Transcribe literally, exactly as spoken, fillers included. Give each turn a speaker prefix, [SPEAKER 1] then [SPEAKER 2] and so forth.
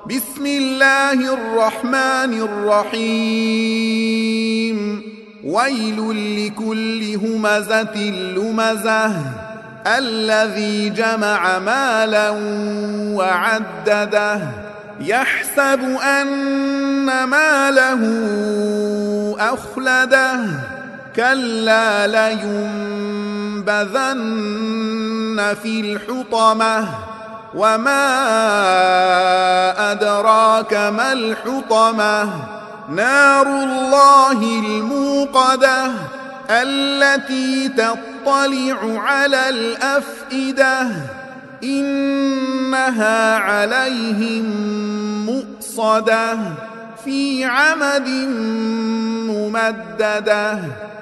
[SPEAKER 1] بسم الله الرحمن الرحيم ويل لكل همزة لمزة الذي جمع مالا وعدده يحسب أن ماله أخلده كلا لينبذن في الحطمة وما أدراك ما الحطمة نار الله الموقدة التي تطلع على الأفئدة إنها عليهم مؤصدة في عمد ممددة.